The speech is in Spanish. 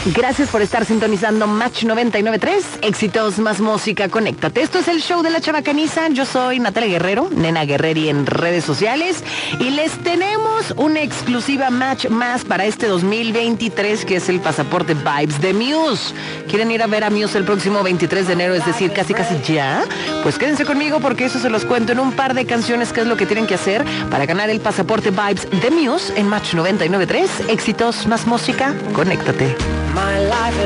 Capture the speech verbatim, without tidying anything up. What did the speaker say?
Gracias por estar sintonizando Match noventa y nueve punto tres. Éxitos más música, conéctate. Esto es el show de la Chabacaniza. Yo soy Natalia Guerrero, Nena Guerreri en redes sociales. Y les tenemos una exclusiva Match más para este dos mil veintitrés, que es el pasaporte Vibes de Muse. ¿Quieren ir a ver a Muse el próximo veintitrés de enero? Es decir, casi casi ya. Pues quédense conmigo porque eso se los cuento en un par de canciones, qué es lo que tienen que hacer para ganar el pasaporte Vibes de Muse en Match noventa y nueve punto tres. Éxitos más música, conéctate. My life